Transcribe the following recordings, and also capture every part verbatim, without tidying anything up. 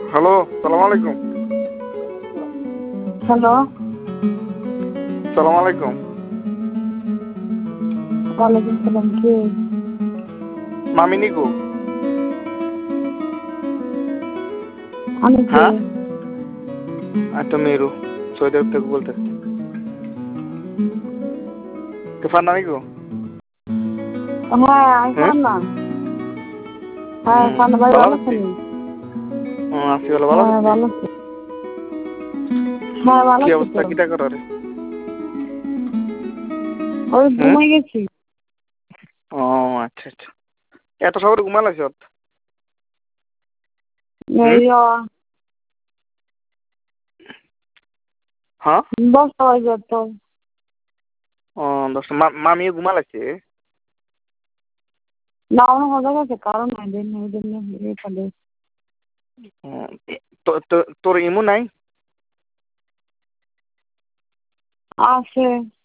Hello, সালাম আলাইকুম। Hello, সালাম আলাইকুম। ওয়ালাইকুম সালাম। কে? মামি নিকো? আমি কে? হ্যাঁ, আমি তো মেরু সৌদি আরব থেকে বলতেছি। তুফান নামি গো? হ্যাঁ, আমি হ্যাঁ, ফান্না। হ্যাঁ, হুম, ফান্না ভাই ভালো ভালো আছি। আছেন? হুম, আছি ভালো, ভালো হ্যাঁ, আছি। ভালো আছি। হ্যাঁ, ভালো কি আছি অবস্থা, তো। কিটা করার? ওই হুম, ঘুমাই গেছি। ও আচ্ছা আচ্ছা। এত সকালে ঘুমালাইছ? হুম, এই অ, হ্যাঁ, দশটা বাজে তো। ও দশটা। মা- মামিও ঘুমালাইছে? না, আমার মজা গেছে, কারণ নাই দিন ওই জন্য এই ফলে হুম, তো- তো- তোর ইমু নাই? আছে।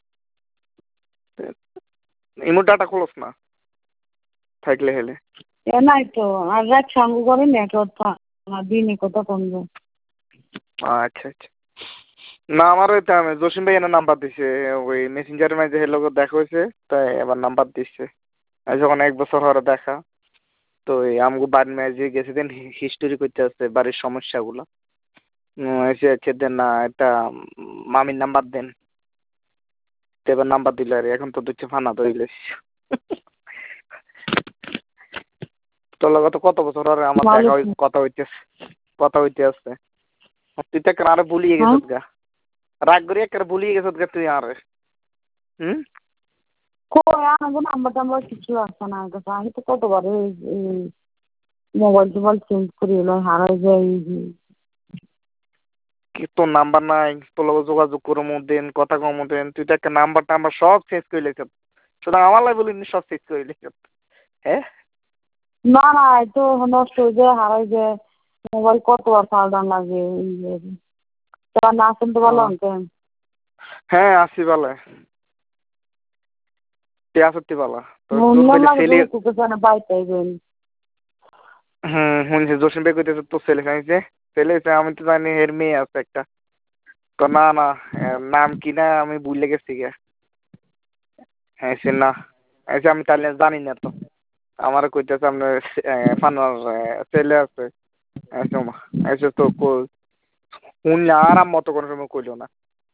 ইমু ডাটা খোলস না থাকলে হেলে? এ নাই তো, আর রাত সাঙ্গু করে নেটওয়ার্ক দিনে কত কমবে। আচ্ছা আচ্ছা। না, আমার ওই তো আমি জসিম ভাই এনে নাম্বার দিছে। ওই মেসেঞ্জারের মাঝে হের লোক দেখা হয়েছে, তাই এবার নাম্বার দিচ্ছে। আর যখন এক বছর হরে দেখা, তো এই আমগো বাড়ির মাঝে গেছে দিন হিস্টোরি করতে আসছে বাড়ির সমস্যাগুলো। উম, এসে হচ্ছে দেন না একটা মামির নাম্বার দেন। তো এবার নাম্বার দিল আর এখন তো দিচ্ছে ফানা ধরিলে। তোর লগে তো কত বছর হরে আমার ভালো দেখা তো। হই- কথা হইতেছে, কথা হইতে আসছে। তুই তো একটা আরে ভুলিয়ে হ্যাঁ, গেছিস গা, রাগ করি একটা ভুলিয়ে গেছিস গা তুই আরে। হুম, কই আমার নাম্বার টাম্বার কিছু আসছে না আমার কাছে। আমি তো কতবার এই মোবাইল টোবাইল চেঞ্জ করি এলো হারাই যায়। কি তোর নাম্বার নাই? তোর লগে যোগাযোগ করবো দেন, কথা কমো দেন, তুই তো একটা নাম্বার টাম্বার সব চেঞ্জ করে লেছিস। শুধু আমার লাই বলিনি, সব চেঞ্জ করে লেছিস। হ্যাঁ, না না, এই তো নষ্ট হয়ে যায় হারাই যায়। মোবাইল কতবার পাল্টান লাগে এই যে। তোমার না শুনতে ও, পারলাম কেন? হ্যাঁ আসি বালা, তুই আসতি বালা তো তোর শুনলাম খালি না ছেলে। তো কুকুর যেন বাইতে আইবেন। হুম, শুনছি জসিম ভাই কইতেছে তোর ছেলে খাইছে। ছেলে হইছে, আমি তো জানি এর মেয়ে আছে একটা। তো না না, এর নাম কি না আমি ভুলে গেছি গে। হ্যাঁ সে না, এই যে আমি তাহলে জানি না তো। আমার কইতেছে আপনার ফানোয়ার ছেলে আছে। এসে তো শুনলে আর আম মতো কোনো সময় কইলো না।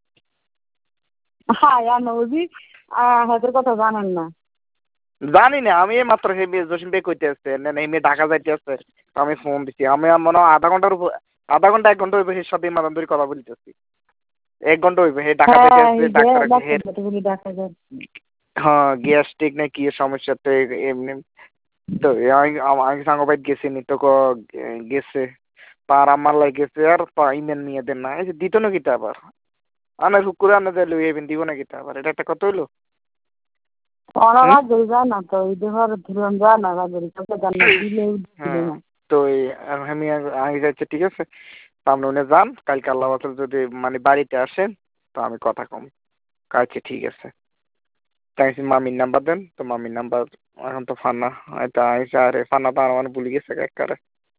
হ্যাঁ জানো বুঝি, আহ হাতের কথা জানেন না। জানি না, আমি এই মাত্র সেই জসিম ভাই কইতে আসছে না না, এই মেয়ে ঢাকা যাইতে আসছে। তো আমি ফোন দিচ্ছি, আমি আর মনে হয় আধা ঘন্টার উপর, আধা ঘন্টা এক ঘন্টা হইবে এর সাথে মাদান ধরে কথা বলতেছি। এক ঘন্টা হইবে, হে ঢাকা যাইতে হ্যাঁ, আসছে এই যে ডাক্তার। ডাক্তার হের কতগুলি দেখা যায়। হ্যাঁ গ্যাস্ট্রিক না কি সমস্যা তো এমনি। তো আমি আমি সাংবাদিক গেছি নি তো ক- গেছে পার আমার লাই গেছে আর পা ইমেল নিয়ে দেন না, এই যে দিত না কিতা আবার আনে শুক্রে আনে দিল এবেন দিব না কিতা আবার, এটা একটা কথা হইলো? ওরা হুম, রাত ধরে যায় না তো, এই দেহর ধরুন যায় না রাত ধরে কাউকে জান না দিলে দিলে হ্যাঁ। না। তো এই আমি আগে যাচ্ছে ঠিক আছে, তো আপনি উনি যান কালকে আল্লাহ বাসাল যদি মানে বাড়িতে আসেন, তো আমি কথা কম। আচ্ছা ঠিক আছে। তাই মামির নাম্বার দেন, তো মামির নাম্বার এখন তো ফান্না এটা আইসা আরে ফান্না তো আর মানে ভুলে গেছে একবারে।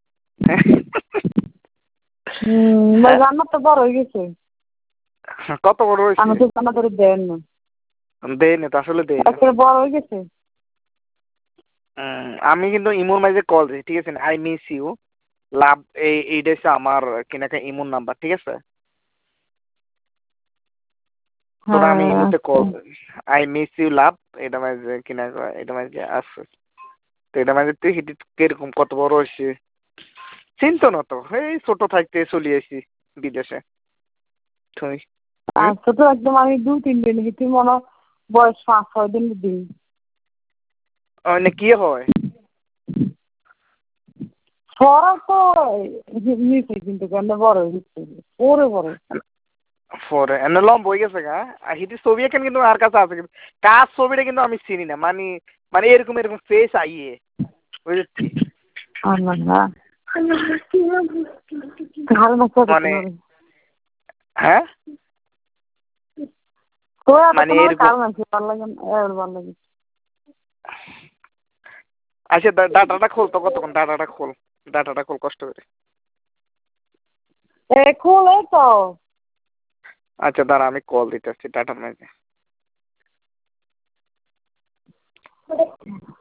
হম, হ্যাঁ, রান্না তো বড় হয়ে গেছে। কত বড় হয়েছে? আমি তো রান্না করে দেন না। দেয় না তো, আসলে দেয় না। একটা বড় হয়ে গেছে। উম, আমি কিন্তু ইমোর মাঝে কল দিই ঠিক আছে, আই মিস ইউ লাভ, এই এইটা হচ্ছে আমার কিনাকা ইমোর নাম্বার ঠিক আছে। তোরা আমি হ্যাঁ ইমুতে আচ্ছা। Call I miss you love, এটা মাঝে কিনা এটা মাঝে আসছে। তো এটা মাঝে তুই হিটি কিরকম কত বড় হয়েছে চিন্তা না তো, এই ছোট থাকতে চলে আসি বিদেশে তুই। হুম, আচ্ছা তো একদম আমি দু তিন দিন হিতে মনে হয় বয়স পাঁচ ছয় দিন দিন। মানে কি হয়? পড়া তো নিচে কিন্তু কেন বড় হয়ে গেছে। ওরে বড়। পরে এনে লম্ব হয়ে গেছে গা। আর হিটি ছবি এখানে কিন্তু আর কাছে আছে কিন্তু কাজ ছবিটা কিন্তু আমি চিনি না, মানে মানে এরকম এরকম ফেস আইয়ে বুঝেছি। আল্লাহ ভালো না করে মানে তোমার। হ্যাঁ, তো এত মানে তোমার এরকম। কারণ আছে ভালো লাগে না, এর ভালো লাগে। আচ্ছা ডাটাটা খোল তো, কতক্ষণ ডাটাটা খোল, ডাটাটা খোল কষ্ট করে। এখন এই তো আচ্ছা দাঁড়া আমি কল দিতেছি টাটার মাঝে।